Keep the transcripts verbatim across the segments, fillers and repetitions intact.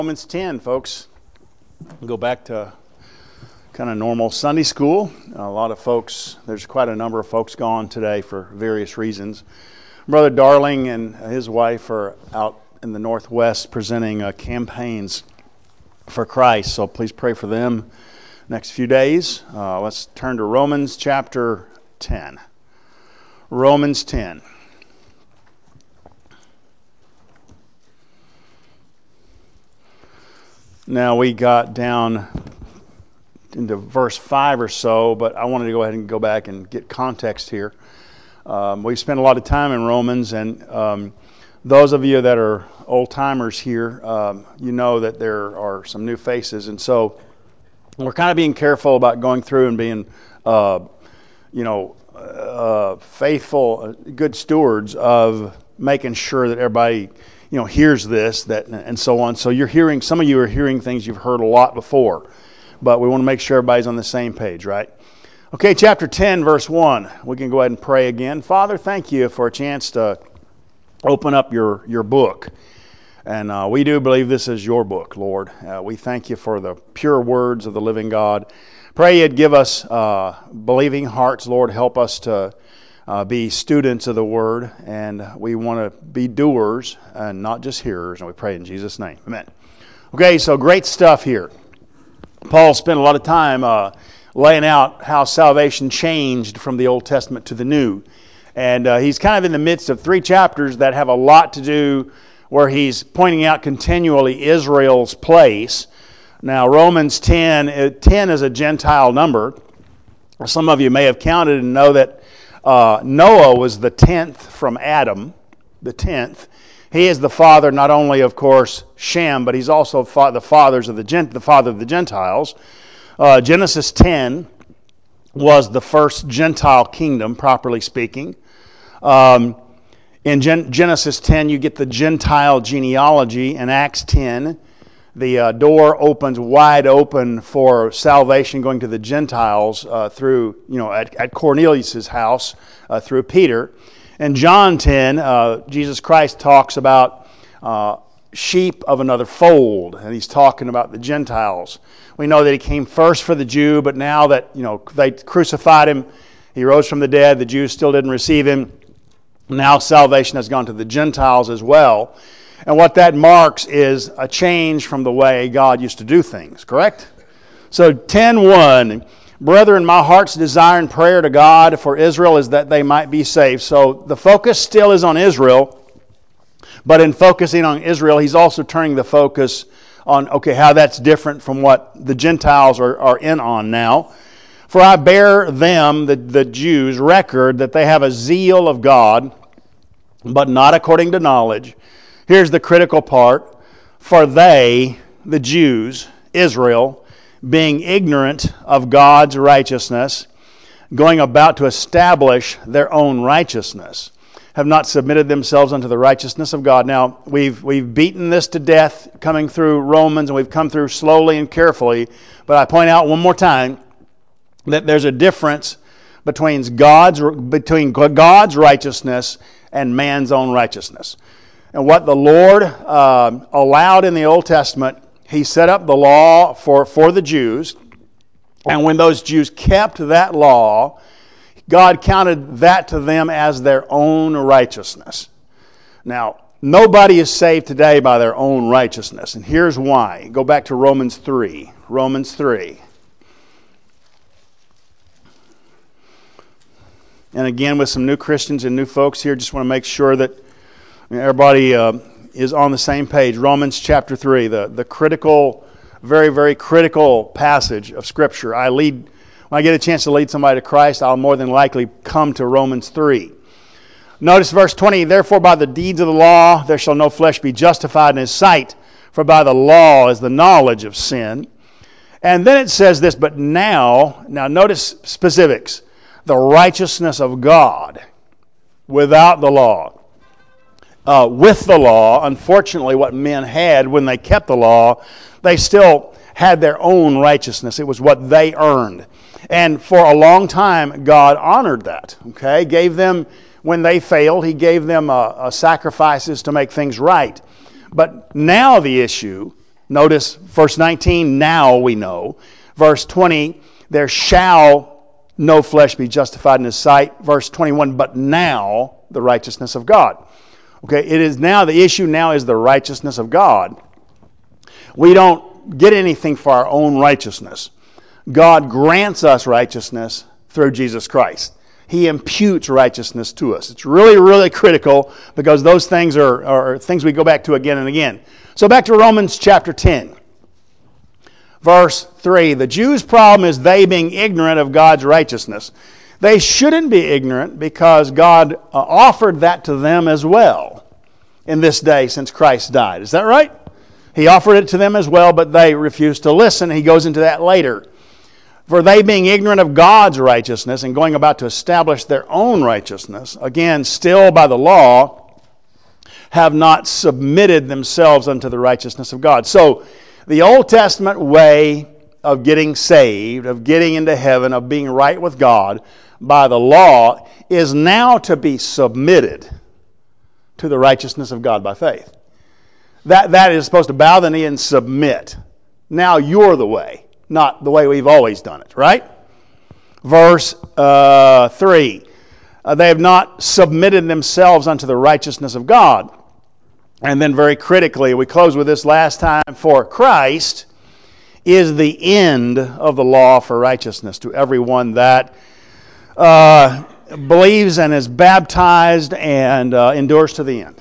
Romans ten, folks. We'll go back to kind of normal Sunday school. A lot of folks, there's quite a number of folks gone today for various reasons. Brother Darling and his wife are out in the Northwest presenting uh, campaigns for Christ, so please pray for them next few days. Uh, let's turn to Romans chapter ten. Romans ten. Now we got down into verse five or so, but I wanted to go ahead and go back and get context here. Um, we spent a lot of time in Romans, and um, those of you that are old-timers here, um, you know that there are some new faces, and so we're kind of being careful about going through and being, uh, you know, uh, faithful, good stewards of making sure that everybody, you know, hears this, that, and so on. So you're hearing, some of you are hearing things you've heard a lot before, but we want to make sure everybody's on the same page, right? Okay, chapter ten, verse one. We can go ahead and pray again. Father, thank you for a chance to open up your, your book. And uh, we do believe this is your book, Lord. Uh, we thank you for the pure words of the living God. Pray you'd give us uh, believing hearts, Lord. Help us to Uh, be students of the Word, and we want to be doers and not just hearers, and we pray in Jesus' name. Amen. Okay, so great stuff here. Paul spent a lot of time uh, laying out how salvation changed from the Old Testament to the New, and uh, he's kind of in the midst of three chapters that have a lot to do where he's pointing out continually Israel's place. Now, Romans ten, uh, ten is a Gentile number. Some of you may have counted and know that Uh, Noah was the tenth from Adam, the tenth. He is the father, not only of course Shem, but he's also fa- the fathers of the Gent- the father of the Gentiles. Uh, Genesis ten was the first Gentile kingdom, properly speaking. Um, in Gen- Genesis ten, you get the Gentile genealogy. In Acts ten, the uh, door opens wide open for salvation going to the Gentiles uh, through, you know, at, at Cornelius' house uh, through Peter. In John ten, uh, Jesus Christ talks about uh, sheep of another fold, and he's talking about the Gentiles. We know that he came first for the Jew, but now that, you know, they crucified him, he rose from the dead, the Jews still didn't receive him. Now salvation has gone to the Gentiles as well. And what that marks is a change from the way God used to do things, correct? So ten one, brethren, my heart's desire and prayer to God for Israel is that they might be saved. So the focus still is on Israel, but in focusing on Israel, he's also turning the focus on, okay, how that's different from what the Gentiles are, are in on now. For I bear them, the, the Jews, record that they have a zeal of God, but not according to knowledge. Here's the critical part. For they, the Jews, Israel, being ignorant of God's righteousness, going about to establish their own righteousness, have not submitted themselves unto the righteousness of God. Now, we've we've beaten this to death coming through Romans, and we've come through slowly and carefully. But I point out one more time that there's a difference between God's, between God's righteousness and man's own righteousness. And what the Lord uh, allowed in the Old Testament, he set up the law for, for the Jews. And when those Jews kept that law, God counted that to them as their own righteousness. Now, nobody is saved today by their own righteousness. And here's why. Go back to Romans three. Romans three. And again, with some new Christians and new folks here, just want to make sure that everybody uh, is on the same page. Romans chapter three, the, the critical, very, very critical passage of Scripture. I lead, when I get a chance to lead somebody to Christ, I'll more than likely come to Romans three. Notice verse twenty, therefore by the deeds of the law there shall no flesh be justified in his sight, for by the law is the knowledge of sin. And then it says this, but now, now notice specifics, the righteousness of God without the law. Uh, with the law, unfortunately, what men had when they kept the law, they still had their own righteousness. It was what they earned. And for a long time, God honored that, okay? Gave them, when they failed, He gave them uh, uh, sacrifices to make things right. But now the issue Notice verse nineteen, now we know. Verse twenty, there shall no flesh be justified in his sight. Verse twenty-one, but now the righteousness of God. Okay, it is now, the issue now is the righteousness of God. We don't get anything for our own righteousness. God grants us righteousness through Jesus Christ. He imputes righteousness to us. It's really, really critical because those things are, are things we go back to again and again. So back to Romans chapter ten. Verse three, the Jews' problem is they being ignorant of God's righteousness. They shouldn't be ignorant because God uh, offered that to them as well in this day since Christ died. Is that right? He offered it to them as well, but they refused to listen. He goes into that later. For they being ignorant of God's righteousness and going about to establish their own righteousness, again, still by the law, have not submitted themselves unto the righteousness of God. So, the Old Testament way of getting saved, of getting into heaven, of being right with God by the law is now to be submitted to the righteousness of God by faith. That, that is supposed to bow the knee and submit. Now you're the way, not the way we've always done it, right? Verse uh, three, uh, they have not submitted themselves unto the righteousness of God. And then very critically, we close with this last time, for Christ is the end of the law for righteousness to everyone that uh, believes and is baptized and uh, endures to the end.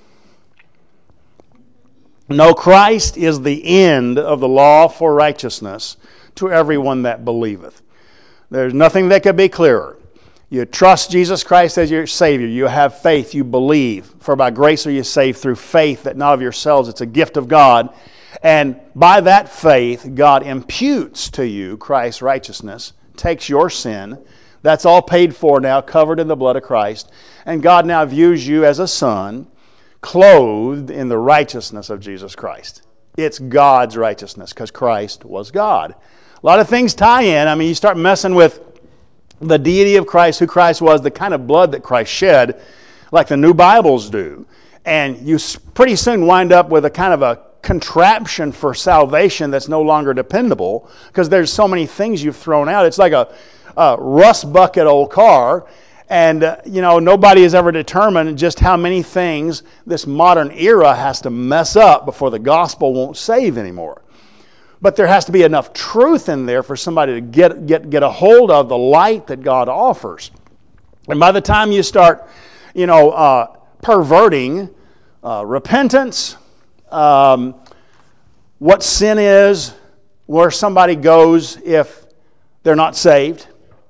No, Christ is the end of the law for righteousness to everyone that believeth. There's nothing that could be clearer. You trust Jesus Christ as your Savior. You have faith. You believe. For by grace are you saved through faith, that not of yourselves. It's a gift of God. And by that faith, God imputes to you Christ's righteousness, takes your sin. That's all paid for now, covered in the blood of Christ. And God now views you as a son, clothed in the righteousness of Jesus Christ. It's God's righteousness because Christ was God. A lot of things tie in. I mean, you start messing with the deity of Christ, who Christ was, the kind of blood that Christ shed, like the new Bibles do. And you pretty soon wind up with a kind of a contraption for salvation that's no longer dependable because there's so many things you've thrown out. It's like a, a rust bucket old car. And, uh, you know, nobody has ever determined just how many things this modern era has to mess up before the gospel won't save anymore. But there has to be enough truth in there for somebody to get, get, get a hold of the light that God offers. And by the time you start, you know, uh, perverting uh, repentance, um, what sin is, where somebody goes if they're not saved,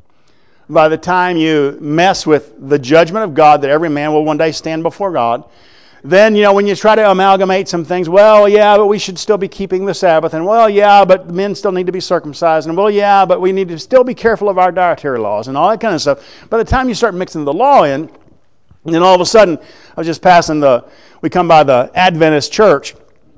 by the time you mess with the judgment of God that every man will one day stand before God, then, you know, when you try to amalgamate some things, well, yeah, but we should still be keeping the Sabbath, and well, yeah, but men still need to be circumcised, and well, yeah, but we need to still be careful of our dietary laws, and all that kind of stuff. By the time you start mixing the law in, and then all of a sudden, I was just passing the, we come by the Adventist church,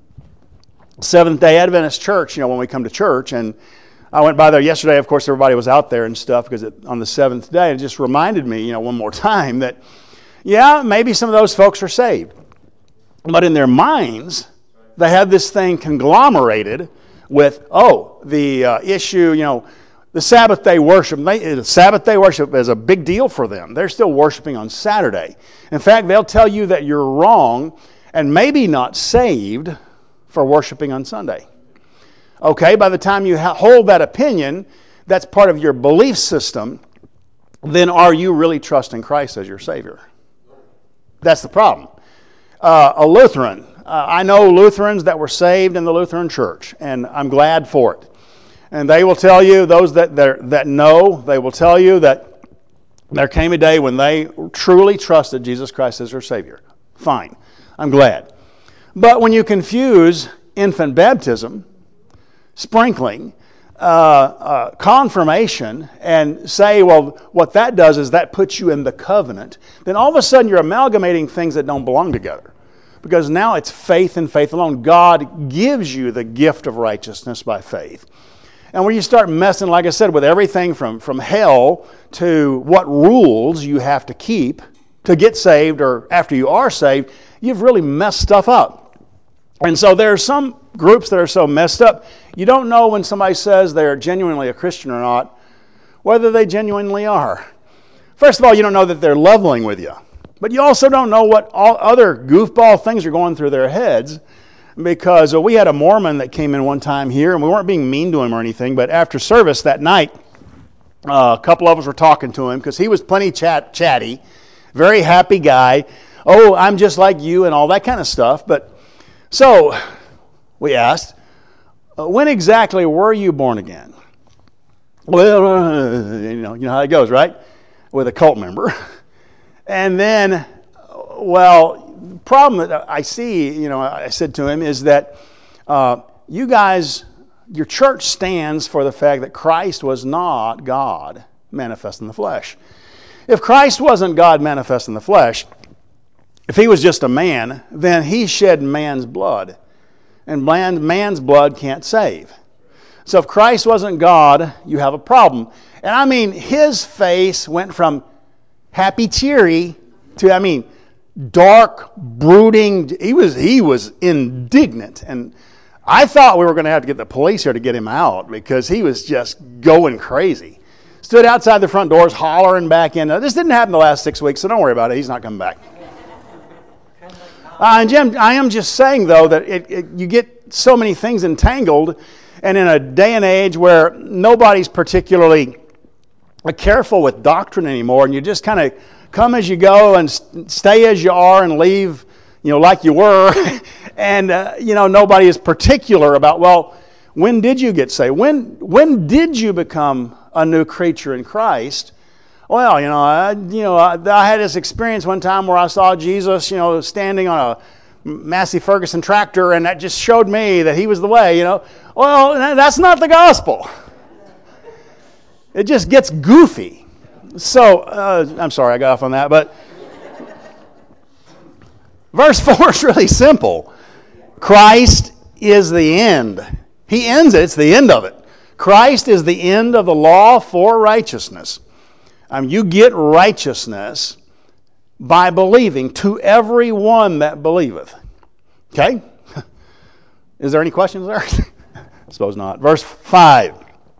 Seventh-day Adventist church, you know, when we come to church, and I went by there yesterday. Of course, everybody was out there and stuff because it, on the seventh day, it just reminded me, you know, one more time that, yeah, maybe some of those folks are saved. But in their minds, they have this thing conglomerated with, oh, the uh, issue, you know, the Sabbath day worship. They, the Sabbath day worship is a big deal for them. They're still worshiping on Saturday. In fact, they'll tell you that you're wrong and maybe not saved for worshiping on Sunday. Okay, by the time you ha- hold that opinion, that's part of your belief system, then are you really trusting Christ as your Savior? That's the problem. Uh, a Lutheran. Uh, I know Lutherans that were saved in the Lutheran Church, and I'm glad for it. And they will tell you, those that that know, they will tell you that there came a day when they truly trusted Jesus Christ as their Savior. Fine. I'm glad. But when you confuse infant baptism, sprinkling, uh, uh, confirmation, and say, well, what that does is that puts you in the covenant, then all of a sudden you're amalgamating things that don't belong together. Because now it's faith and faith alone. God gives you the gift of righteousness by faith. And when you start messing, like I said, with everything from, from hell to what rules you have to keep to get saved or after you are saved, you've really messed stuff up. And so there are some groups that are so messed up, you don't know when somebody says they're genuinely a Christian or not, whether they genuinely are. First of all, you don't know that they're leveling with you. But you also don't know what all other goofball things are going through their heads, because we had a Mormon that came in one time here, and we weren't being mean to him or anything, but after service that night, uh, a couple of us were talking to him because he was plenty chat, chatty, very happy guy. Oh, I'm just like you and all that kind of stuff. But so we asked, uh, when exactly were you born again? Well, uh, you know, you know how it goes, right? With a cult member. And then, well, the problem that I see, you know, I said to him is that uh, you guys, your church stands for the fact that Christ was not God manifest in the flesh. If Christ wasn't God manifest in the flesh, if he was just a man, then he shed man's blood. And man, man's blood can't save. So if Christ wasn't God, you have a problem. And I mean, his face went from happy, cheery to, I mean, dark, brooding. He was he was indignant. And I thought we were going to have to get the police here to get him out because he was just going crazy. Stood outside the front doors, hollering back in. Now, this didn't happen the last six weeks, so don't worry about it. He's not coming back. Uh, and Jim, I am just saying, though, that it, it, you get so many things entangled, and in a day and age where nobody's particularly careful with doctrine anymore, and you just kind of come as you go and stay as you are and leave, you know, like you were, and uh, you know, nobody is particular about, well, when did you get saved? When when did you become a new creature in Christ? Well, you know, I, you know, I, I had this experience one time where I saw Jesus, you know, standing on a Massey Ferguson tractor, and that just showed me that he was the way. You know, well, that's not the gospel. It just gets goofy. So, uh, I'm sorry I got off on that, but verse four is really simple. Christ is the end. He ends it. It's the end of it. Christ is the end of the law for righteousness. Um, you get righteousness by believing, to every one that believeth. Okay? Is there any questions there? I suppose not. Verse five.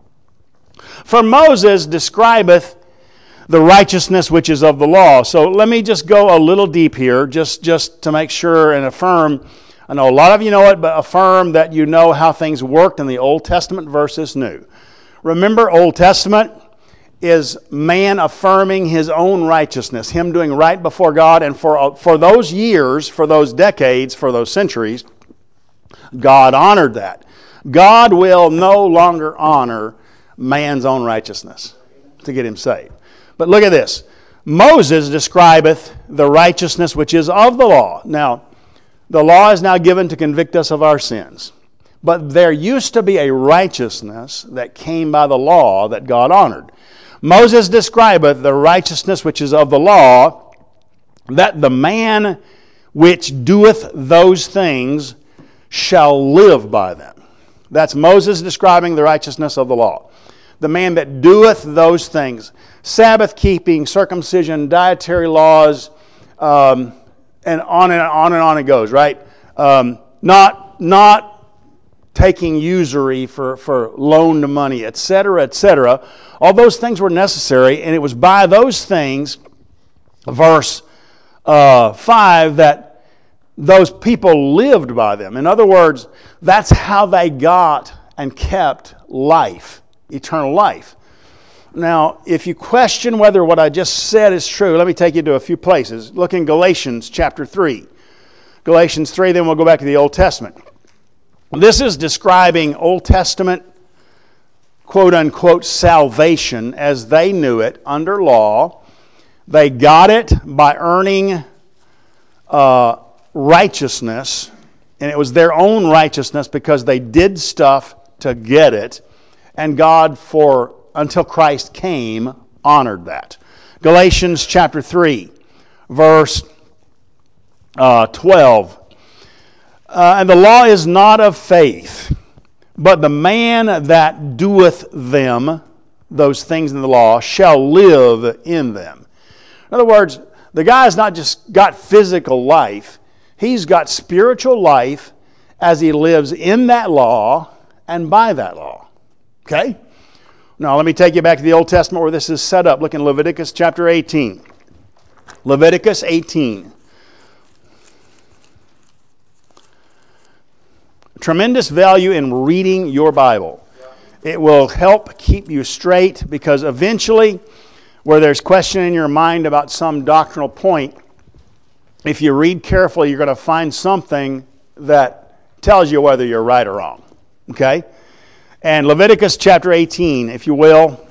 For Moses describeth the righteousness which is of the law. So let me just go a little deep here, just, just to make sure and affirm. I know a lot of you know it, but affirm that you know how things worked in the Old Testament versus New. Remember, Old Testament is man affirming his own righteousness, him doing right before God, and for, for those years, for those decades, for those centuries, God honored that. God will no longer honor man's own righteousness to get him saved. But look at this. Moses describeth the righteousness which is of the law. Now, the law is now given to convict us of our sins. But there used to be a righteousness that came by the law that God honored. Moses describeth the righteousness which is of the law, that the man which doeth those things shall live by them. That's Moses describing the righteousness of the law. The man that doeth those things. Sabbath keeping, circumcision, dietary laws, um, and on and on and on it goes, right? Um, not, not taking usury for, for loaned money, et cetera, et cetera. All those things were necessary, and it was by those things, verse uh, five, that those people lived by them. In other words, that's how they got and kept life, eternal life. Now, if you question whether what I just said is true, let me take you to a few places. Look in Galatians chapter three. Galatians three, then we'll go back to the Old Testament. This is describing Old Testament, quote-unquote, salvation as they knew it under law. They got it by earning uh, righteousness, and it was their own righteousness because they did stuff to get it, and God, for until Christ came, honored that. Galatians chapter three, verse uh, twelve. Uh, and the law is not of faith, but the man that doeth them, those things in the law, shall live in them. In other words, the guy's not just got physical life, he's got spiritual life, as he lives in that law and by that law. Okay? Now let me take you back to the Old Testament where this is set up. Look in Leviticus chapter eighteen. Leviticus eighteen. Tremendous value in reading your Bible. It will help keep you straight, because eventually, where there's question in your mind about some doctrinal point, if you read carefully, you're going to find something that tells you whether you're right or wrong. Okay? And Leviticus chapter eighteen, if you will.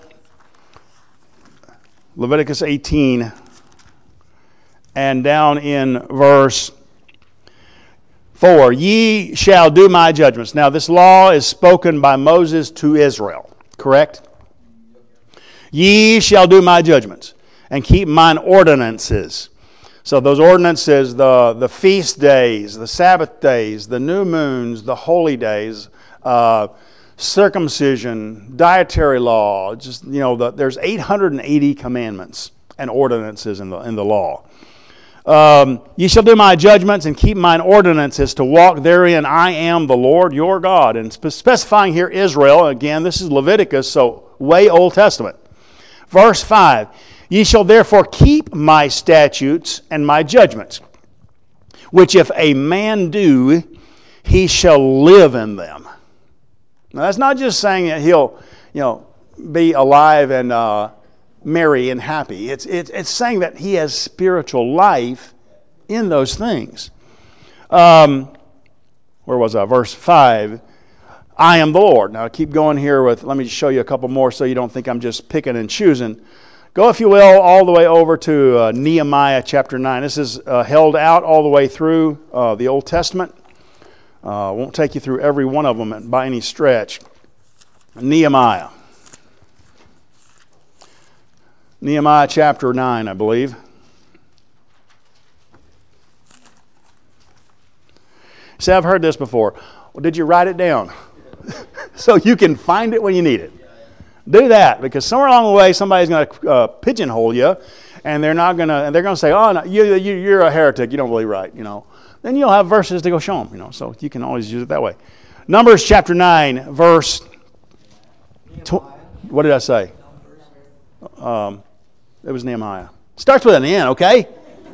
Leviticus eighteen, and down in verse four, ye shall do my judgments. Now this law is spoken by Moses to Israel, correct? Ye shall do my judgments, and keep mine ordinances. So those ordinances, the, the feast days, the Sabbath days, the new moons, the holy days, uh, circumcision, dietary law, just, you know, the, there's eight hundred eighty commandments and ordinances in the, in the law. Um, ye shall do my judgments and keep mine ordinances to walk therein. I am the Lord your God. And spe- specifying here Israel, again, this is Leviticus, so way Old Testament. Verse five, ye shall therefore keep my statutes and my judgments, which if a man do, he shall live in them. Now that's not just saying that he'll, you know, be alive and uh, merry and happy. It's, it's, it's saying that he has spiritual life in those things. Um, where was I? Verse five. I am the Lord. Now keep going here with, let me just show you a couple more so you don't think I'm just picking and choosing. Go, if you will, all the way over to uh, Nehemiah chapter nine. This is uh, held out all the way through uh, the Old Testament. I uh, won't take you through every one of them by any stretch. Nehemiah. Nehemiah chapter nine, I believe. See, I've heard this before. Well, did you write it down? So you can find it when you need it. Do that, because somewhere along the way somebody's going to uh, pigeonhole you, and they're not going to. And they're going to say, "Oh, no, you, you, you're a heretic. You don't believe right." You know. Then you'll have verses to go show them. You know, so you can always use it that way. Numbers chapter nine, verse. Tw- what did I say? Um, it was Nehemiah. Starts with an N, okay?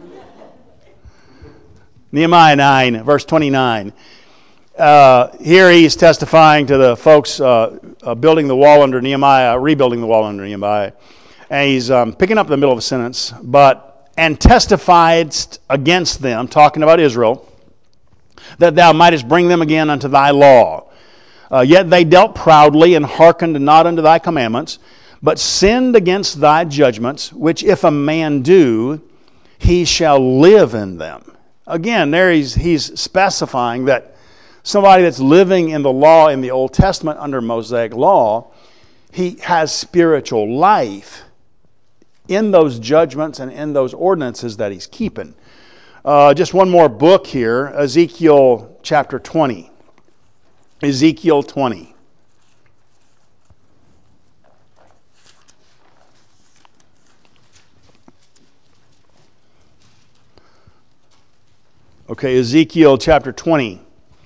Nehemiah nine, verse twenty-nine. Uh, here he's testifying to the folks uh, uh, building the wall under Nehemiah, rebuilding the wall under Nehemiah. And he's um, picking up the middle of a sentence, but, and testified against them, talking about Israel, that thou mightest bring them again unto thy law. Uh, yet they dealt proudly and hearkened not unto thy commandments, but sinned against thy judgments, which if a man do, he shall live in them. Again, there he's, he's specifying that somebody that's living in the law in the Old Testament under Mosaic law, he has spiritual life in those judgments and in those ordinances that he's keeping. Uh, just one more book here, Ezekiel chapter twenty. Ezekiel twenty. Okay, Ezekiel chapter twenty.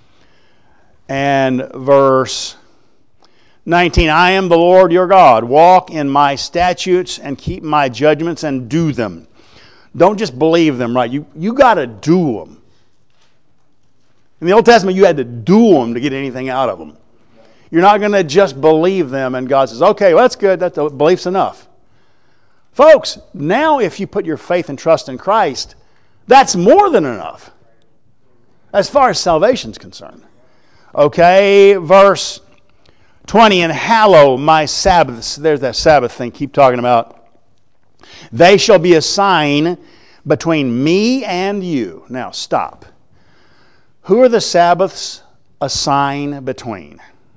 And verse nineteen, I am the Lord your God. Walk in my statutes and keep my judgments and do them. Don't just believe them, right? You, you got to do them. In the Old Testament, you had to do them to get anything out of them. You're not going to just believe them and God says, okay, well, that's good. That belief's enough. Folks, now if you put your faith and trust in Christ, that's more than enough as far as salvation's concerned. Okay, verse twenty, and hallow my Sabbaths. There's that Sabbath thing, keep talking about. They shall be a sign between me and you. Now, stop. Who are the Sabbaths a sign between?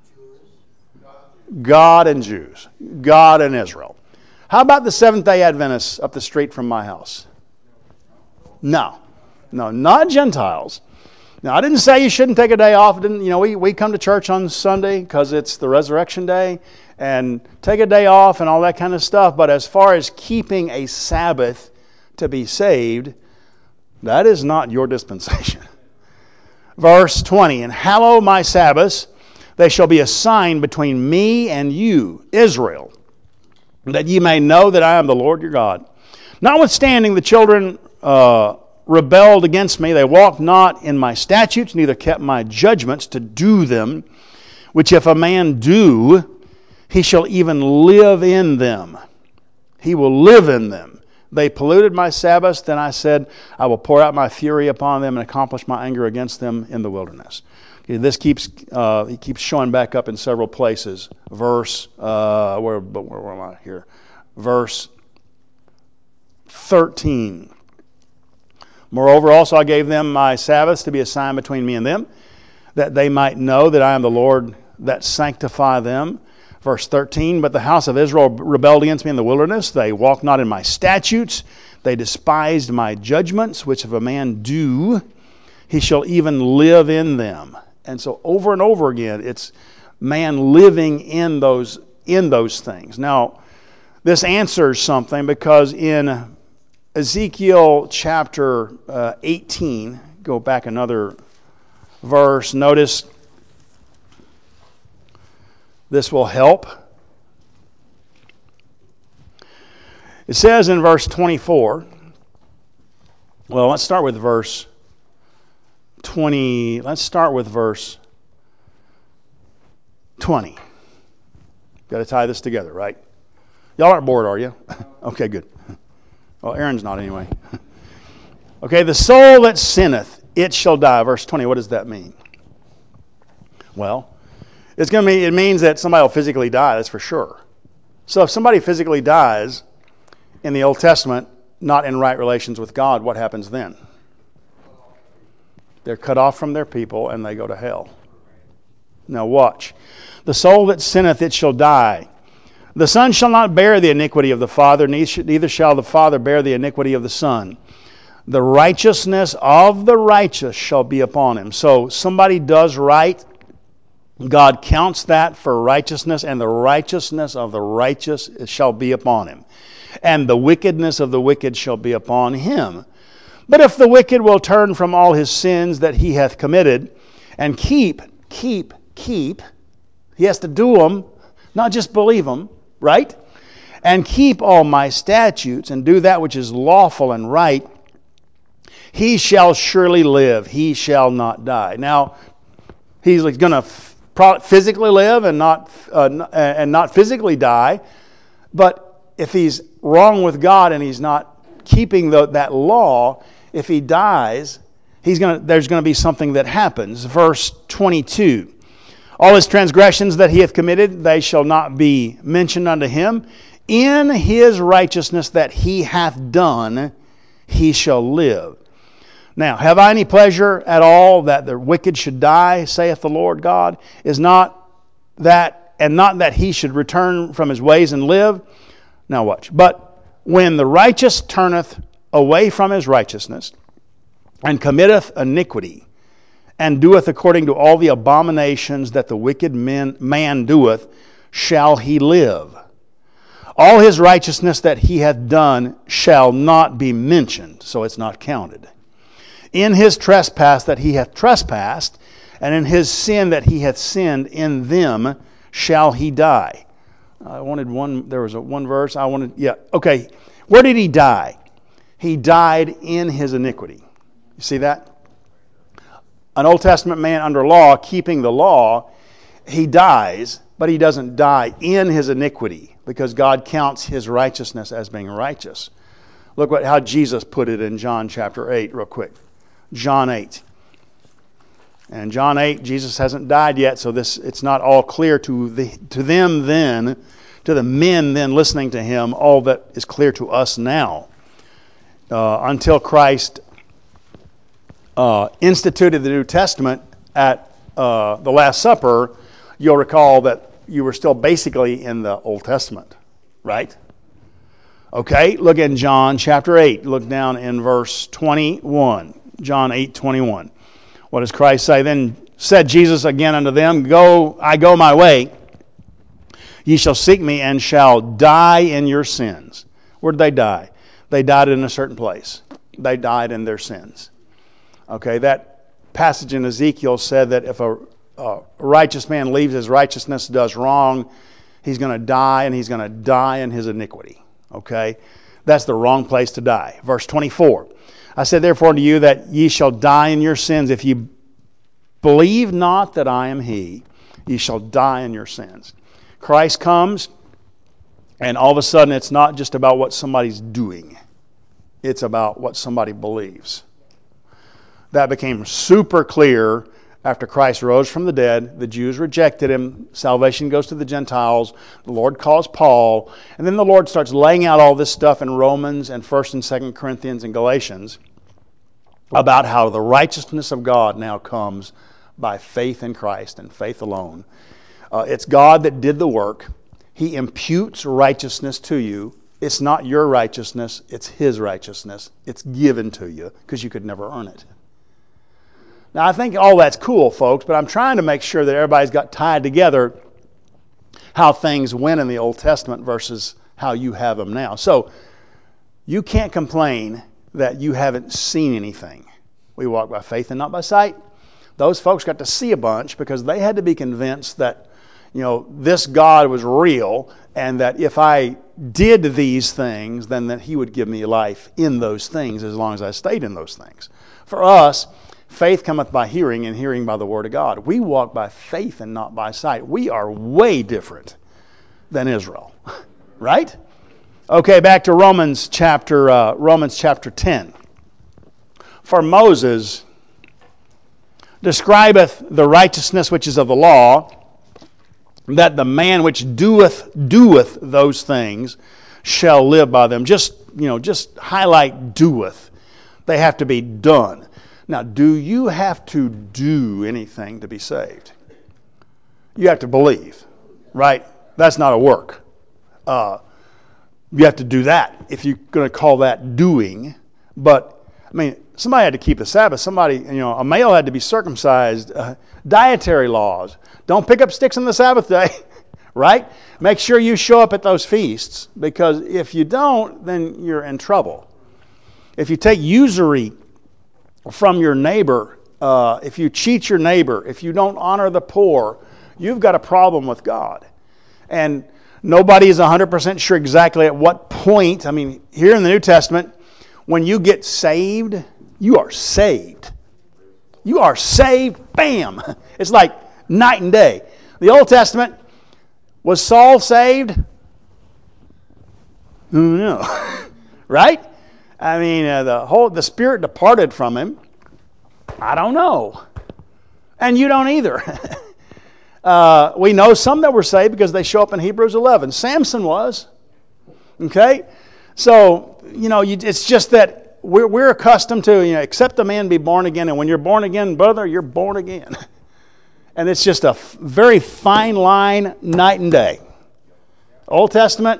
God and Jews. God and Israel. How about the Seventh-day Adventists up the street from my house? No. No, not Gentiles. Now, I didn't say you shouldn't take a day off. Didn't, you know, we, we come to church on Sunday because it's the resurrection day and take a day off and all that kind of stuff. But as far as keeping a Sabbath to be saved, that is not your dispensation. Verse twenty, and hallow my Sabbaths, they shall be a sign between me and you, Israel, that ye may know that I am the Lord your God. Notwithstanding, the children uh, rebelled against me. They walked not in my statutes, neither kept my judgments to do them, which if a man do, he shall even live in them. He will live in them. They polluted my Sabbaths. Then I said, I will pour out my fury upon them and accomplish my anger against them in the wilderness. Okay, this keeps uh, he keeps showing back up in several places. Verse, uh, where, where, where am I here? Verse thirteen. Moreover, also I gave them my Sabbaths to be a sign between me and them, that they might know that I am the Lord that sanctify them. Verse thirteen, but the house of Israel rebelled against me in the wilderness. They walked not in my statutes. They despised my judgments, which if a man do, he shall even live in them. And so over and over again, it's man living in those, in those things. Now, this answers something because in Ezekiel chapter uh, eighteen, go back another verse, notice this will help. It says in verse twenty-four, well, let's start with verse twenty. Let's start with verse twenty. Got to tie this together, right? Y'all aren't bored, are you? Okay, good. Well, Aaron's not anyway. Okay, the soul that sinneth, it shall die. Verse twenty, what does that mean? Well, it's going to mean, it means that somebody will physically die, that's for sure. So if somebody physically dies in the Old Testament, not in right relations with God, what happens then? They're cut off from their people and they go to hell. Now watch. The soul that sinneth, it shall die. The son shall not bear the iniquity of the father, neither shall the father bear the iniquity of the son. The righteousness of the righteous shall be upon him. So somebody does right, God counts that for righteousness, and the righteousness of the righteous shall be upon him. And the wickedness of the wicked shall be upon him. But if the wicked will turn from all his sins that he hath committed, and keep, keep, keep, he has to do them, not just believe them, right? And keep all my statutes, and do that which is lawful and right, he shall surely live, he shall not die. Now, he's going to physically live and not uh, and not physically die, but if he's wrong with God and he's not keeping the, that law, if he dies, he's gonna there's going to be something that happens. Verse twenty-two, all his transgressions that he hath committed, they shall not be mentioned unto him. In his righteousness that he hath done, he shall live. Now, have I any pleasure at all that the wicked should die, saith the Lord God? Is not that, and not that he should return from his ways and live? Now watch. But when the righteous turneth away from his righteousness, and committeth iniquity, and doeth according to all the abominations that the wicked man, man doeth, shall he live. All his righteousness that he hath done shall not be mentioned, so it's not counted. In his trespass that he hath trespassed, and in his sin that he hath sinned, in them shall he die. I wanted one, there was a one verse, I wanted, yeah, okay. Where did he die? He died in his iniquity. You see that? An Old Testament man under law, keeping the law, he dies, but he doesn't die in his iniquity, because God counts his righteousness as being righteous. Look what how Jesus put it in John chapter eight, real quick. John eight. And in John eight, Jesus hasn't died yet, so this it's not all clear to the to them then, to the men then listening to him, all that is clear to us now. Uh, until Christ uh, instituted the New Testament at uh, the Last Supper, you'll recall that you were still basically in the Old Testament, right? Okay, look in John chapter eight. Look down in verse twenty-one. John eight twenty-one. What does Christ say? Then said Jesus again unto them, Go, I go my way. Ye shall seek me and shall die in your sins. Where did they die? They died in a certain place. They died in their sins. Okay, that passage in Ezekiel said that if a, a righteous man leaves his righteousness, does wrong, he's going to die, and he's going to die in his iniquity. Okay? That's the wrong place to die. Verse twenty-four. I said therefore unto you that ye shall die in your sins. If ye believe not that I am He, ye shall die in your sins. Christ comes, and all of a sudden it's not just about what somebody's doing. It's about what somebody believes. That became super clear after Christ rose from the dead. The Jews rejected Him. Salvation goes to the Gentiles. The Lord calls Paul. And then the Lord starts laying out all this stuff in Romans and First and Second Corinthians and Galatians about how the righteousness of God now comes by faith in Christ and faith alone. Uh, it's God that did the work. He imputes righteousness to you. It's not your righteousness. It's His righteousness. It's given to you because you could never earn it. Now, I think all that's cool, folks, but I'm trying to make sure that everybody's got tied together how things went in the Old Testament versus how you have them now. So, you can't complain that you haven't seen anything. We walk by faith and not by sight. Those folks got to see a bunch because they had to be convinced that, you know, this God was real and that if I did these things, then that He would give me life in those things as long as I stayed in those things. For us, faith cometh by hearing, and hearing by the Word of God. We walk by faith and not by sight. We are way different than Israel, right? Okay, back to Romans chapter uh, Romans chapter ten. For Moses describeth the righteousness which is of the law, that the man which doeth doeth those things shall live by them. Just, you know, just highlight doeth. They have to be done. Now, do you have to do anything to be saved? You have to believe, right? That's not a work. Uh, you have to do that if you're going to call that doing. But, I mean, somebody had to keep the Sabbath. Somebody, you know, a male had to be circumcised. Uh, dietary laws. Don't pick up sticks on the Sabbath day, right? Make sure you show up at those feasts, because if you don't, then you're in trouble. If you take usury from your neighbor, uh, if you cheat your neighbor, if you don't honor the poor, you've got a problem with God. And nobody is one hundred percent sure exactly at what point. I mean, here in the New Testament, when you get saved, you are saved. You are saved, bam! It's like night and day. The Old Testament, was Saul saved? No. Right? I mean, uh, the whole the Spirit departed from him. I don't know. And you don't either. uh, we know some that were saved because they show up in Hebrews eleven. Samson was. Okay? So, you know, you, it's just that we're, we're accustomed to, you know, except a man be born again. And when you're born again, brother, you're born again. And it's just a f- very fine line, night and day. Old Testament,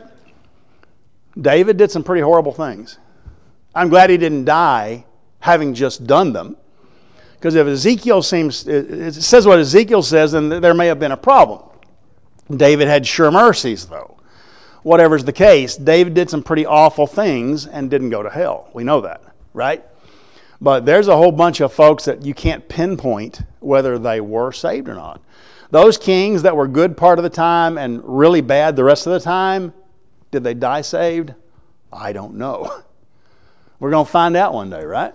David did some pretty horrible things. I'm glad he didn't die having just done them. Because if Ezekiel seems, it says what Ezekiel says, then there may have been a problem. David had sure mercies, though. Whatever's the case, David did some pretty awful things and didn't go to hell. We know that, right? But there's a whole bunch of folks that you can't pinpoint whether they were saved or not. Those kings that were good part of the time and really bad the rest of the time, did they die saved? I don't know. We're going to find out one day, right?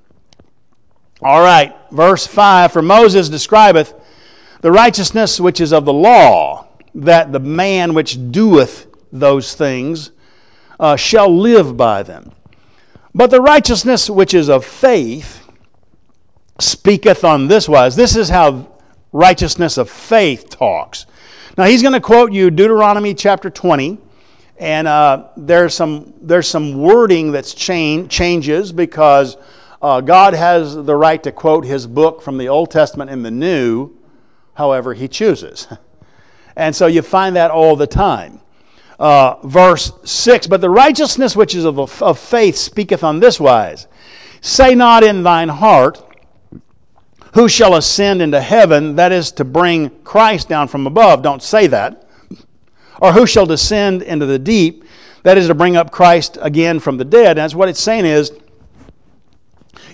All right, verse five, for Moses describeth the righteousness which is of the law, that the man which doeth those things uh, shall live by them. But the righteousness which is of faith speaketh on this wise. This is how righteousness of faith talks. Now he's going to quote you Deuteronomy chapter twenty, and uh, there's some there's some wording that's change, changes because uh, God has the right to quote His book from the Old Testament in the New, however He chooses. And so you find that all the time. Uh, verse six, but the righteousness which is of, of faith speaketh on this wise. Say not in thine heart, who shall ascend into heaven, that is to bring Christ down from above. Don't say that. Or who shall descend into the deep, that is to bring up Christ again from the dead. And that's what it's saying is,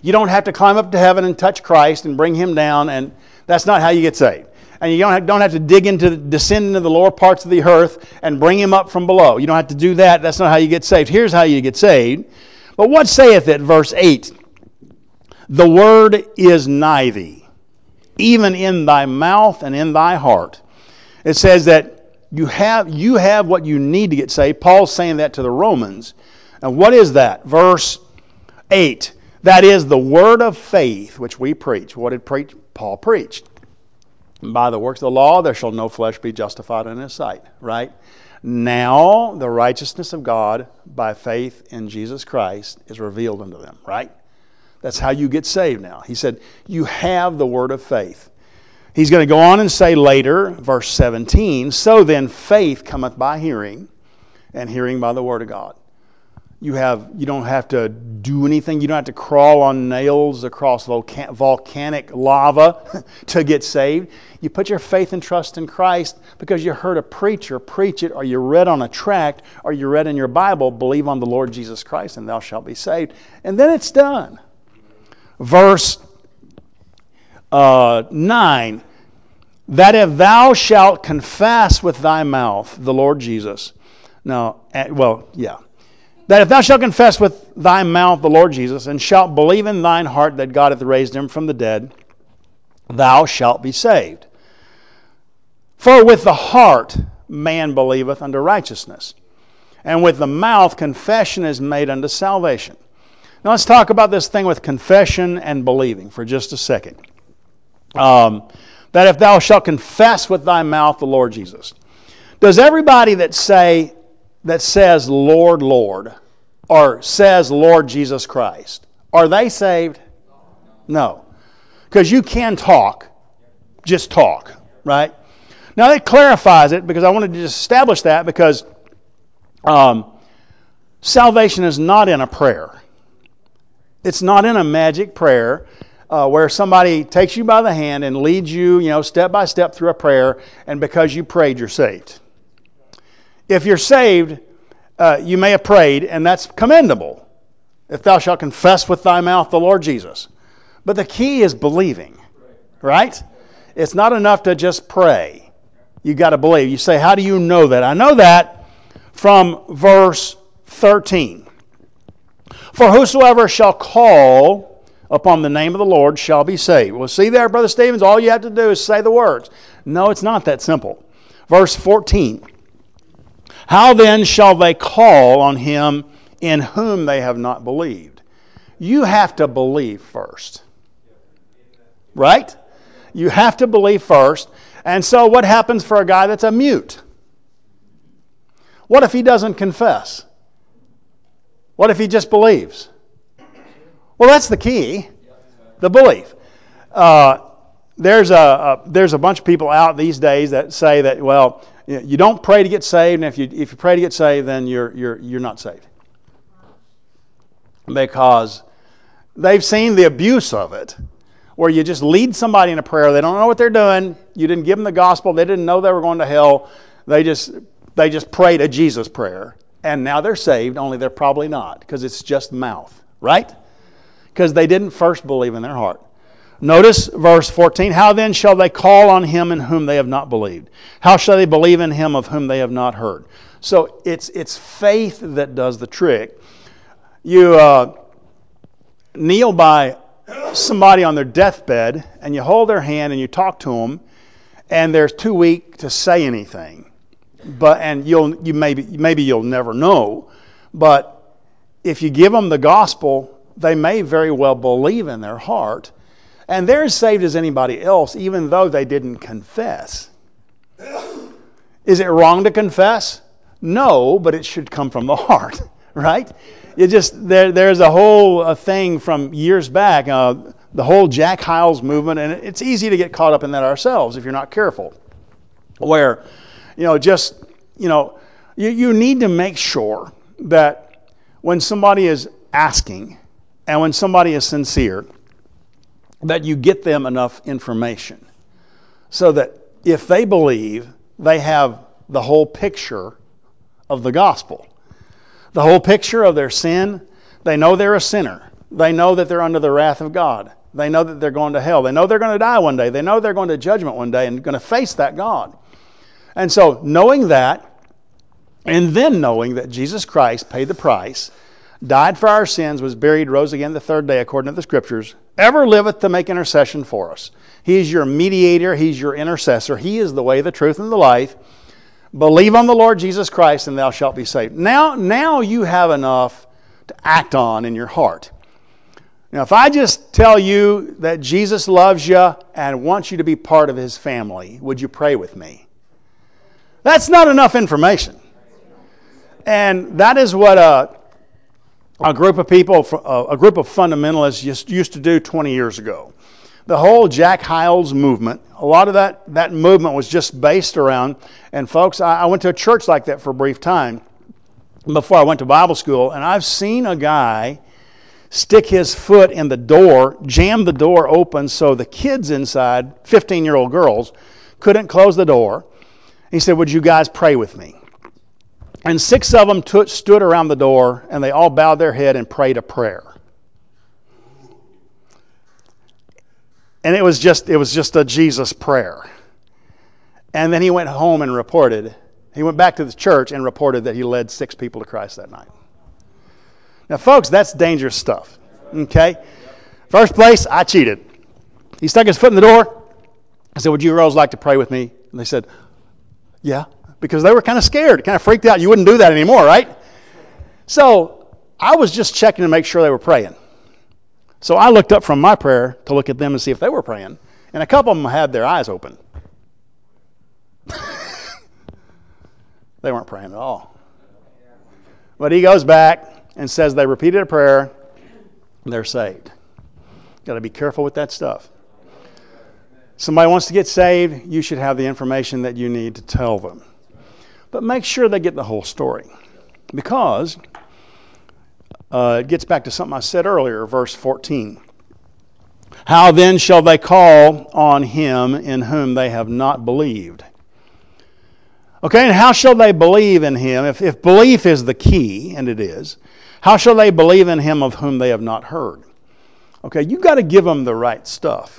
You don't have to climb up to heaven and touch Christ and bring Him down, and that's not how you get saved. And you don't have, don't have to dig into, descend into the lower parts of the earth and bring Him up from below. You don't have to do that. That's not how you get saved. Here's how you get saved. But what saith it, verse eight? The word is nigh thee, even in thy mouth and in thy heart. It says that you have, you have what you need to get saved. Paul's saying that to the Romans. And what is that? Verse eight. That is the word of faith which we preach. What did preach? Paul preached. By the works of the law there shall no flesh be justified in His sight. Right? Now the righteousness of God by faith in Jesus Christ is revealed unto them. Right? That's how you get saved now. He said, you have the word of faith. He's going to go on and say later, verse seventeen, so then faith cometh by hearing, and hearing by the word of God. You have, you don't have to do anything. You don't have to crawl on nails across volcan- volcanic lava to get saved. You put your faith and trust in Christ because you heard a preacher preach it, or you read on a tract, or you read in your Bible, believe on the Lord Jesus Christ and thou shalt be saved. And then it's done. Verse uh, nine, that if thou shalt confess with thy mouth the Lord Jesus. Now, well, yeah. That if thou shalt confess with thy mouth the Lord Jesus, and shalt believe in thine heart that God hath raised Him from the dead, thou shalt be saved. For with the heart man believeth unto righteousness, and with the mouth confession is made unto salvation. Now let's talk about this thing with confession and believing for just a second. Um, that if thou shalt confess with thy mouth the Lord Jesus. Does everybody that say that says Lord, Lord, or says Lord Jesus Christ, are they saved? No. Because you can talk, just talk, right? Now that clarifies it, because I wanted to just establish that, because um, salvation is not in a prayer. It's not in a magic prayer uh, where somebody takes you by the hand and leads you, you know, step by step through a prayer, and because you prayed, you're saved. If you're saved, uh, you may have prayed, and that's commendable. If thou shalt confess with thy mouth the Lord Jesus. But the key is believing, right? It's not enough to just pray. You got to believe. You say, how do you know that? I know that from verse thirteen. For whosoever shall call upon the name of the Lord shall be saved. Well, see there, Brother Stevens, all you have to do is say the words. No, it's not that simple. Verse fourteen. How then shall they call on Him in whom they have not believed? You have to believe first. Right? You have to believe first. And so what happens for a guy that's a mute? What if he doesn't confess? What if he just believes? Well, that's the key, the belief. Uh, there's a, a there's a bunch of people out these days that say that, well, you don't pray to get saved, and if you if you pray to get saved, then you're you're you're not saved, because they've seen the abuse of it, where you just lead somebody in a prayer. They don't know what they're doing. You didn't give them the gospel. They didn't know they were going to hell. They just they just prayed a Jesus prayer. And now they're saved, only they're probably not, because it's just mouth, right? Because they didn't first believe in their heart. Notice verse fourteen, how then shall they call on Him in whom they have not believed? How shall they believe in Him of whom they have not heard? So it's it's faith that does the trick. You uh, kneel by somebody on their deathbed, and you hold their hand and you talk to them, and they're too weak to say anything. But and you'll you maybe maybe you'll never know, but if you give them the gospel, they may very well believe in their heart, and they're as saved as anybody else, even though they didn't confess. Is it wrong to confess? No, but it should come from the heart, right? You just there. There's a whole a thing from years back, uh, the whole Jack Hyles movement, and it's easy to get caught up in that ourselves if you're not careful, where. You know, just, you know, you, you need to make sure that when somebody is asking and when somebody is sincere, that you get them enough information so that if they believe, they have the whole picture of the gospel. The whole picture of their sin. They know they're a sinner. They know that they're under the wrath of God. They know that they're going to hell. They know they're going to die one day. They know they're going to judgment one day and going to face that God. And so knowing that, and then knowing that Jesus Christ paid the price, died for our sins, was buried, rose again the third day according to the Scriptures, ever liveth to make intercession for us. He is your mediator. He's your intercessor. He is the way, the truth, and the life. Believe on the Lord Jesus Christ and thou shalt be saved. Now, now you have enough to act on in your heart. Now, if I just tell you that Jesus loves you and wants you to be part of His family, would you pray with me? That's not enough information. And that is what a, a group of people, a group of fundamentalists used, used to do twenty years ago. The whole Jack Hyles movement, a lot of that, that movement was just based around, and folks, I, I went to a church like that for a brief time before I went to Bible school, and I've seen a guy stick his foot in the door, jam the door open so the kids inside, fifteen-year-old girls, couldn't close the door. He said, would you guys pray with me? And six of them t- stood around the door, and they all bowed their head and prayed a prayer. And it was just it was just a Jesus prayer. And then he went home and reported. He went back to the church and reported that he led six people to Christ that night. Now, folks, that's dangerous stuff. Okay? First place, I cheated. He stuck his foot in the door. I said, would you girls like to pray with me? And they said, yeah. Because they were kind of scared, kind of freaked out. You wouldn't do that anymore, right? So I was just checking to make sure they were praying. So I looked up from my prayer to look at them and see if they were praying. And a couple of them had their eyes open. They weren't praying at all. But he goes back and says they repeated a prayer, they're saved. Got to be careful with that stuff. Somebody wants to get saved, you should have the information that you need to tell them. But make sure they get the whole story. Because uh, it gets back to something I said earlier, verse fourteen. How then shall they call on him in whom they have not believed? Okay, and how shall they believe in him? If, if belief is the key, and it is, how shall they believe in him of whom they have not heard? Okay, you've got to give them the right stuff.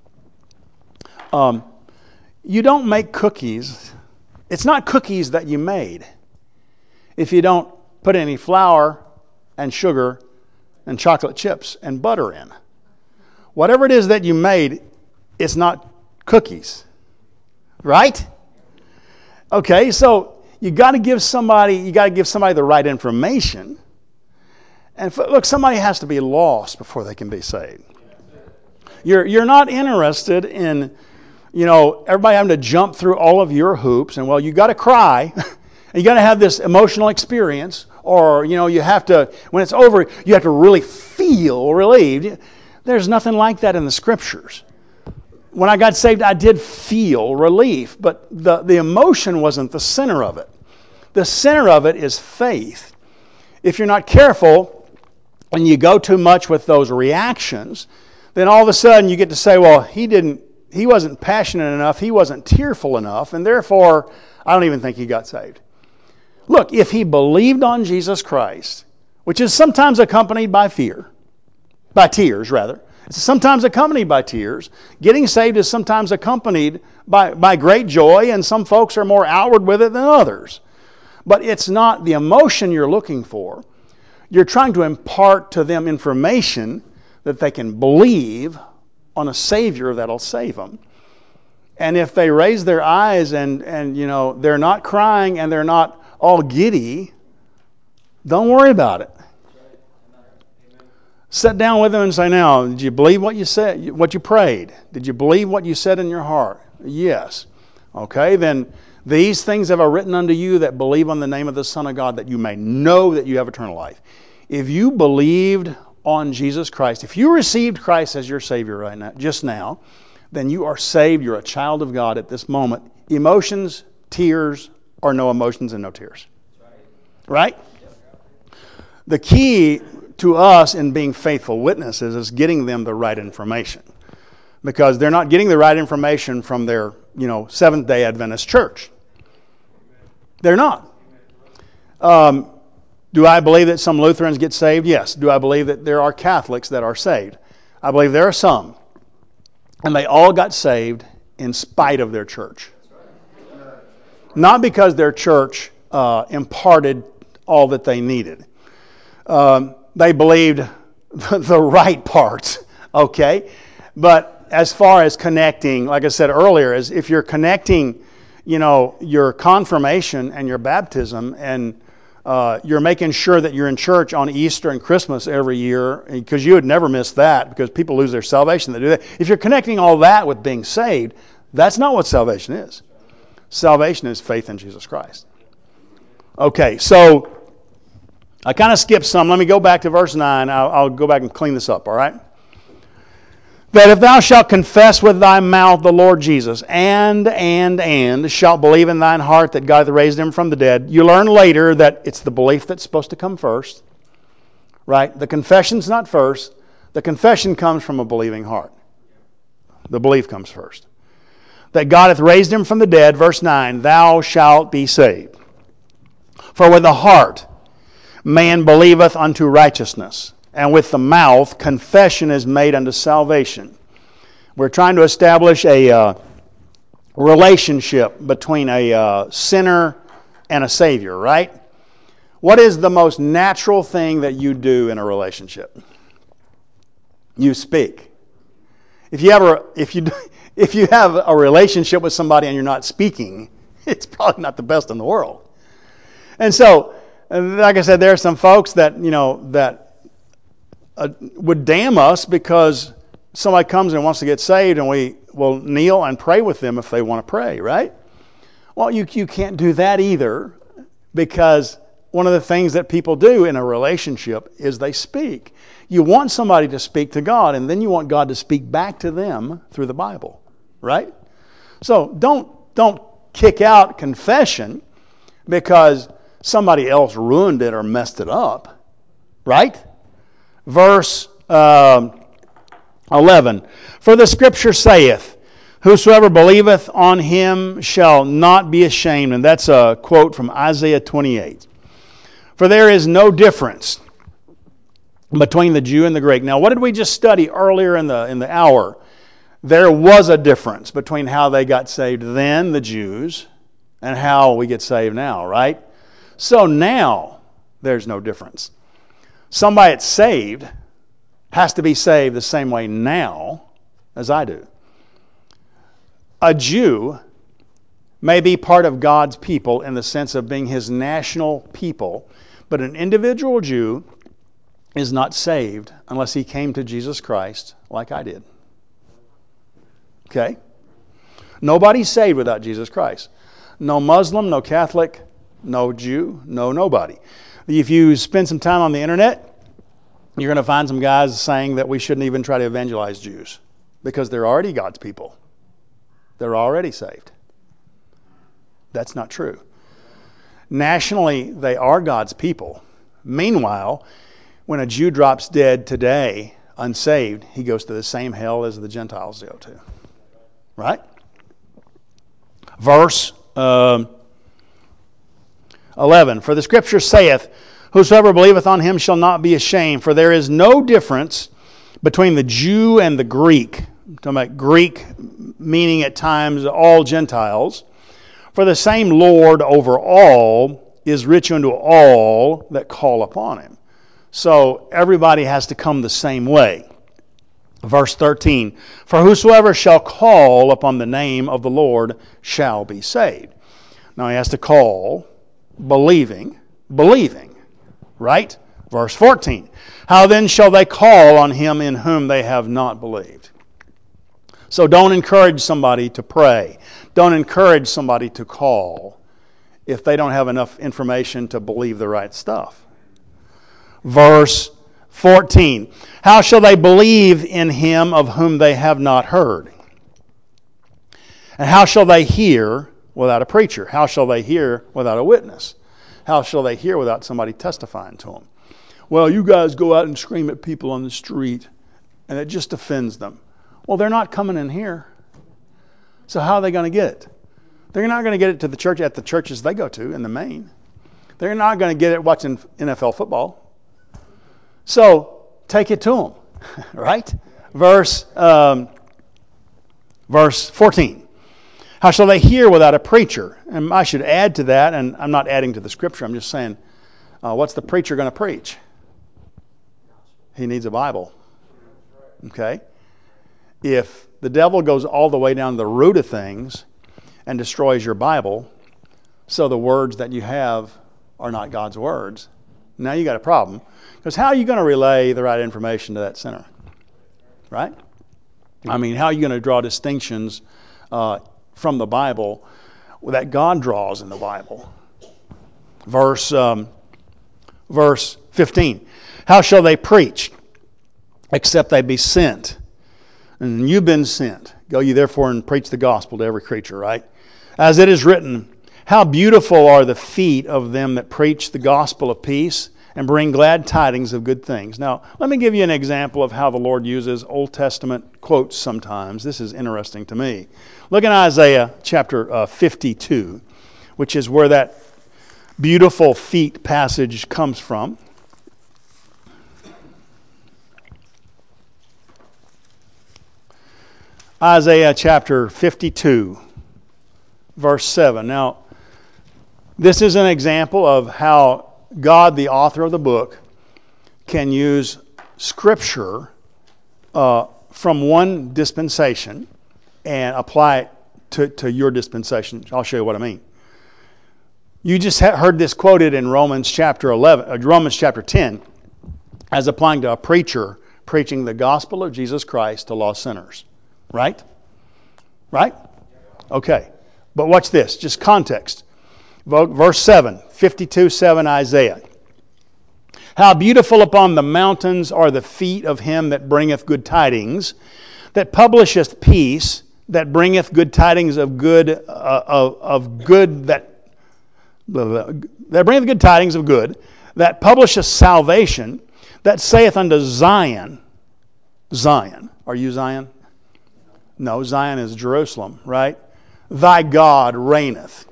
Um, you don't make cookies. It's not cookies that you made if you don't put any flour and sugar and chocolate chips and butter in. Whatever it is that you made, it's not cookies. Right? Okay, so you got to give somebody, you got to give somebody the right information. And look, somebody has to be lost before they can be saved. You're you're not interested in, you know, everybody having to jump through all of your hoops, and well, you got to cry, and you got to have this emotional experience, or you know, you have to, when it's over, you have to really feel relieved. There's nothing like that in the Scriptures. When I got saved, I did feel relief, but the, the emotion wasn't the center of it. The center of it is faith. If you're not careful and you go too much with those reactions, then all of a sudden you get to say, well, he didn't, he wasn't passionate enough, he wasn't tearful enough, and therefore I don't even think he got saved. Look, if he believed on Jesus Christ, which is sometimes accompanied by fear, by tears rather, it's sometimes accompanied by tears. Getting saved is sometimes accompanied by, by great joy, and some folks are more outward with it than others. But it's not the emotion you're looking for. You're trying to impart to them information that they can believe on a Savior that'll save them. And if they raise their eyes and, and you know, they're not crying and they're not all giddy, don't worry about it. Sit down with them and say, now, did you believe what you said, what you prayed? Did you believe what you said in your heart? Yes. Okay, then these things have I written unto you that believe on the name of the Son of God, that you may know that you have eternal life. If you believed on Jesus Christ, if you received Christ as your Savior right now, just now, then you are saved. You're a child of God at this moment. Emotions, tears, or no emotions and no tears. Right? The key to us in being faithful witnesses is getting them the right information, because they're not getting the right information from their, you know, Seventh-day Adventist church. They're not. Um, Do I believe that some Lutherans get saved? Yes. Do I believe that there are Catholics that are saved? I believe there are some. And they all got saved in spite of their church. Not because their church uh, imparted all that they needed. Um, they believed the, the right parts, okay? But as far as connecting, like I said earlier, is if you're connecting, you know, your confirmation and your baptism, and uh, you're making sure that you're in church on Easter and Christmas every year, because you would never miss that, because people lose their salvation. They do that. If you're connecting all that with being saved, that's not what salvation is. Salvation is faith in Jesus Christ. Okay, so I kind of skipped some. Let me go back to verse nine. I'll, I'll go back and clean this up, all right? That if thou shalt confess with thy mouth the Lord Jesus, and, and, and, shalt believe in thine heart that God hath raised him from the dead, you learn later that it's the belief that's supposed to come first, right? The confession's not first. The confession comes from a believing heart. The belief comes first. That God hath raised him from the dead, verse nine, thou shalt be saved. For with the heart man believeth unto righteousness, and with the mouth confession is made unto salvation. We're trying to establish a uh, relationship between a uh, sinner and a Savior, right? What is the most natural thing that you do in a relationship? You speak. If you have a, if you if you have a relationship with somebody and you're not speaking, it's probably not the best in the world. And so, like I said, there are some folks that you know that. Uh, would damn us because somebody comes and wants to get saved, and we will kneel and pray with them if they want to pray, right? Well, you, you can't do that either, because one of the things that people do in a relationship is they speak. You want somebody to speak to God, and then you want God to speak back to them through the Bible, right? So don't, don't kick out confession because somebody else ruined it or messed it up, right? Verse um, eleven, for the Scripture saith, whosoever believeth on him shall not be ashamed. And that's a quote from Isaiah twenty-eight. For there is no difference between the Jew and the Greek. Now, what did we just study earlier in the, in the hour? There was a difference between how they got saved then, the Jews, and how we get saved now, right? So now, there's no difference. Somebody that's saved has to be saved the same way now as I do. A Jew may be part of God's people in the sense of being His national people, but an individual Jew is not saved unless he came to Jesus Christ like I did. Okay? Nobody's saved without Jesus Christ. No Muslim, no Catholic, no Jew, no nobody. If you spend some time on the internet, you're going to find some guys saying that we shouldn't even try to evangelize Jews because they're already God's people. They're already saved. That's not true. Nationally, they are God's people. Meanwhile, when a Jew drops dead today, unsaved, he goes to the same hell as the Gentiles go to. Right? Verse um, eleven, for the Scripture saith, whosoever believeth on him shall not be ashamed, for there is no difference between the Jew and the Greek. I'm talking about Greek meaning at times all Gentiles. For the same Lord over all is rich unto all that call upon him. So everybody has to come the same way. Verse thirteen, for whosoever shall call upon the name of the Lord shall be saved. Now he has to call, believing, believing, right? Verse fourteen, how then shall they call on him in whom they have not believed? So don't encourage somebody to pray. Don't encourage somebody to call if they don't have enough information to believe the right stuff. Verse fourteen, how shall they believe in him of whom they have not heard? And how shall they hear without a preacher? How shall they hear without a witness? How shall they hear without somebody testifying to them? Well, you guys go out and scream at people on the street, and it just offends them. Well, they're not coming in here. So how are they going to get it? They're not going to get it to the church at the churches they go to in the main. They're not going to get it watching N F L football. So take it to them, right? Verse, um, verse fourteen. How shall they hear without a preacher? And I should add to that, and I'm not adding to the scripture, I'm just saying, uh, what's the preacher going to preach? He needs a Bible. Okay? If the devil goes all the way down to the root of things and destroys your Bible, so the words that you have are not God's words, now you got a problem. Because how are you going to relay the right information to that sinner? Right? I mean, how are you going to draw distinctions uh, from the Bible that God draws in the Bible? Verse, um, verse fifteen. How shall they preach except they be sent? And you've been sent. Go ye therefore and preach the gospel to every creature, right? As it is written, how beautiful are the feet of them that preach the gospel of peace and bring glad tidings of good things. Now, let me give you an example of how the Lord uses Old Testament quotes sometimes. This is interesting to me. Look in Isaiah chapter uh, fifty-two, which is where that beautiful feet passage comes from. Isaiah chapter fifty-two, verse seven. Now, this is an example of how God, the author of the book, can use Scripture uh, from one dispensation and apply it to, to your dispensation. I'll show you what I mean. You just heard this quoted in Romans chapter eleven, uh, Romans chapter ten, as applying to a preacher preaching the gospel of Jesus Christ to lost sinners. Right? Right? Okay. But watch this, just context. Verse seven, fifty-two seven Isaiah. How beautiful upon the mountains are the feet of him that bringeth good tidings, that publisheth peace, that bringeth good tidings of good, uh, of, of good that, blah, blah, blah, that bringeth good tidings of good, that publisheth salvation, that saith unto Zion, Zion. Are you Zion? No, Zion is Jerusalem, right? Thy God reigneth.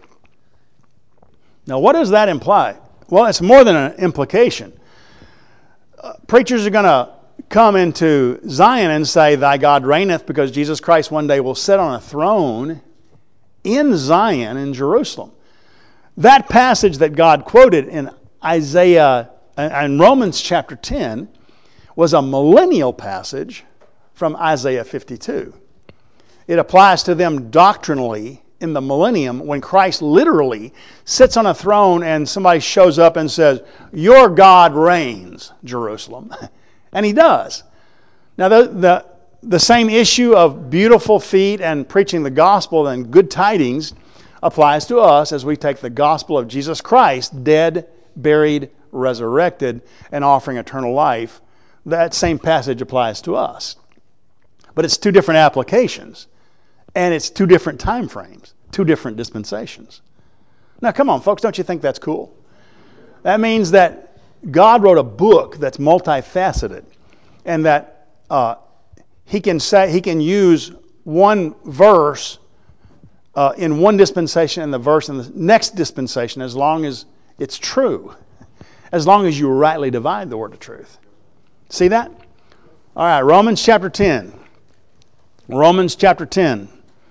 Now, what does that imply? Well, it's more than an implication. Uh, preachers are going to come into Zion and say, Thy God reigneth, because Jesus Christ one day will sit on a throne in Zion in Jerusalem. That passage that God quoted in Isaiah and Romans chapter ten was a millennial passage from Isaiah fifty-two. It applies to them doctrinally in the millennium when Christ literally sits on a throne and somebody shows up and says, Your God reigns, Jerusalem. And He does. Now the, the, the same issue of beautiful feet and preaching the gospel and good tidings applies to us as we take the gospel of Jesus Christ, dead, buried, resurrected, and offering eternal life. That same passage applies to us. But it's two different applications. And it's two different time frames, two different dispensations. Now, come on, folks, don't you think that's cool? That means that God wrote a book that's multifaceted, and that uh, He can say He can use one verse uh, in one dispensation and the verse in the next dispensation, as long as it's true, as long as you rightly divide the word of truth. See that? All right, Romans chapter ten. Romans chapter ten.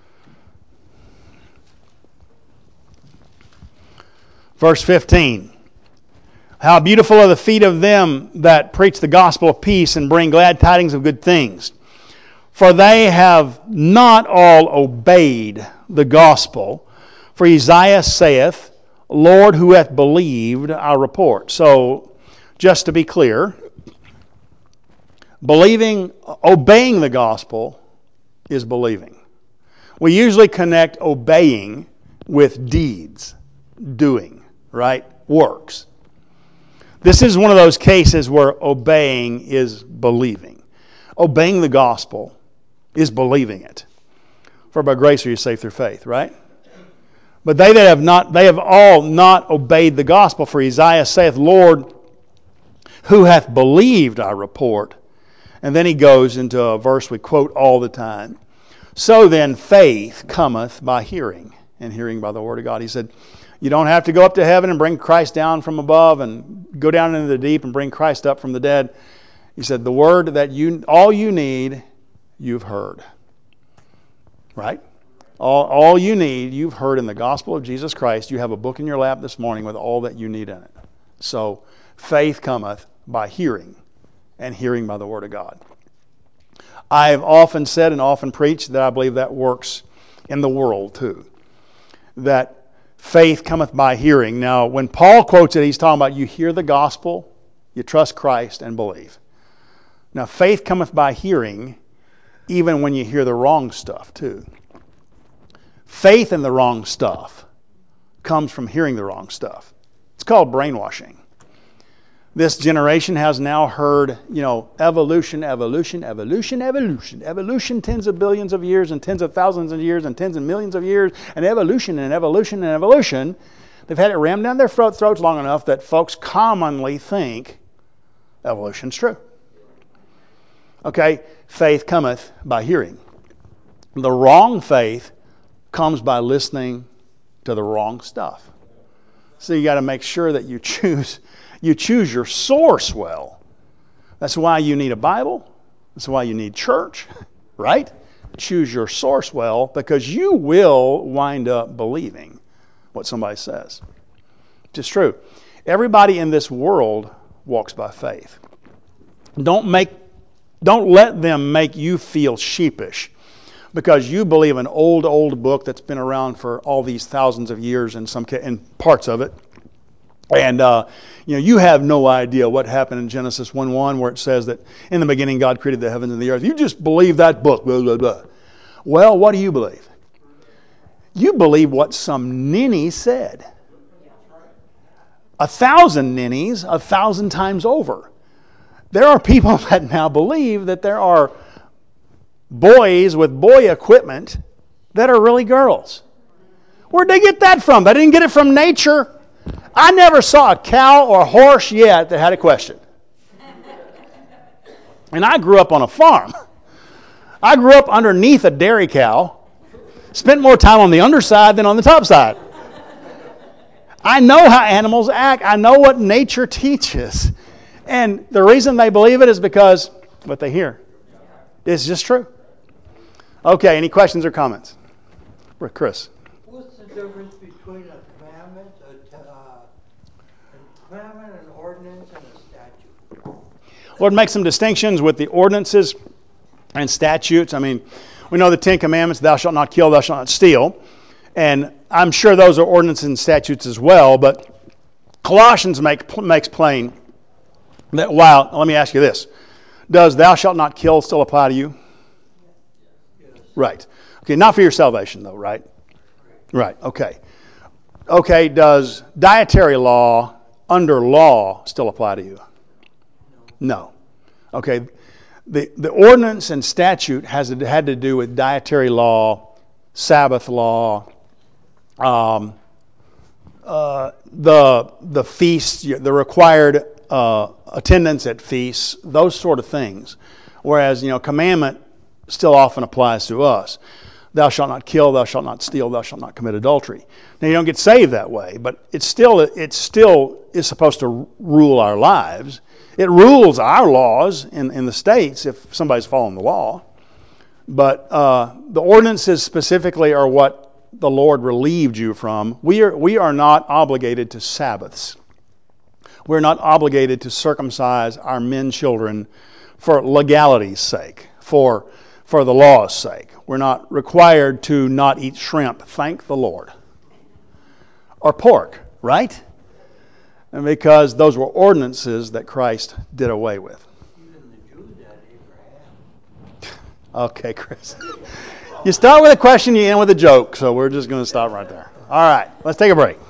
Verse fifteen. How beautiful are the feet of them that preach the gospel of peace and bring glad tidings of good things. For they have not all obeyed the gospel. For Isaiah saith, Lord, who hath believed our report. So, just to be clear, believing, obeying the gospel is believing. We usually connect obeying with deeds, doing. Right? Works. This is one of those cases where obeying is believing. Obeying the gospel is believing it. For by grace are you saved through faith, right? But they that have not, they have all not obeyed the gospel. For Isaiah saith, Lord, who hath believed our report? And then he goes into a verse we quote all the time. So then faith cometh by hearing, and hearing by the word of God. He said, You don't have to go up to heaven and bring Christ down from above and go down into the deep and bring Christ up from the dead. He said, the word that you, all you need, you've heard. Right? All, all you need, you've heard in the gospel of Jesus Christ. You have a book in your lap this morning with all that you need in it. So, faith cometh by hearing, and hearing by the word of God. I've often said and often preached that I believe that works in the world too. That faith cometh by hearing. Now, when Paul quotes it, he's talking about you hear the gospel, you trust Christ, and believe. Now, faith cometh by hearing, even when you hear the wrong stuff too. Faith in the wrong stuff comes from hearing the wrong stuff. It's called brainwashing. This generation has now heard, you know, evolution, evolution, evolution, evolution, evolution, tens of billions of years and tens of thousands of years and tens of millions of years, and evolution and evolution and evolution. They've had it rammed down their throats long enough that folks commonly think evolution's true. Okay, faith cometh by hearing. The wrong faith comes by listening to the wrong stuff. So you got to make sure that you choose you choose your source well. That's why you need a Bible. That's why you need church, right? Choose your source well, because you will wind up believing what somebody says. It's just true. Everybody in this world walks by faith. Don't make don't let them make you feel sheepish because you believe an old, old book that's been around for all these thousands of years in some in parts of it. And uh, you know, you have no idea what happened in Genesis one one where it says that in the beginning God created the heavens and the earth. You just believe that book, blah, blah, blah. Well, what do you believe? You believe what some ninny said. A thousand ninnies, a thousand times over. There are people that now believe that there are boys with boy equipment that are really girls. Where'd they get that from? They didn't get it from nature. I never saw a cow or a horse yet that had a question. And I grew up on a farm. I grew up underneath a dairy cow, spent more time on the underside than on the top side. I know how animals act. I know what nature teaches. And the reason they believe it is because what they hear is just true. Okay, any questions or comments? Chris. What's the difference between a commandment, a, uh, a commandment, an ordinance, and a statute? Lord, make some distinctions with the ordinances and statutes. I mean, we know the Ten Commandments, thou shalt not kill, thou shalt not steal. And I'm sure those are ordinances and statutes as well, but Colossians make, makes plain that, wow, let me ask you this. Does thou shalt not kill still apply to you? Yes. Right. Okay, not for your salvation though, right? Right, okay. Okay, does dietary law under law still apply to you? No. Okay, the, the ordinance and statute has had to do with dietary law, Sabbath law, um, uh, the the feasts, the required uh, attendance at feasts, those sort of things. Whereas, you know, commandment still often applies to us. Thou shalt not kill, thou shalt not steal, thou shalt not commit adultery. Now, you don't get saved that way, but it still it still is supposed to rule our lives. It rules our laws in, in the states if somebody's following the law. But uh, the ordinances specifically are what the Lord relieved you from. We are we are not obligated to Sabbaths. We're not obligated to circumcise our men children for legality's sake, for for the law's sake. We're not required to not eat shrimp, thank the Lord. Or pork, right? And because those were ordinances that Christ did away with. Even the Jews had Abraham. Okay, Chris. You start with a question, you end with a joke, so we're just going to stop right there. All right, let's take a break.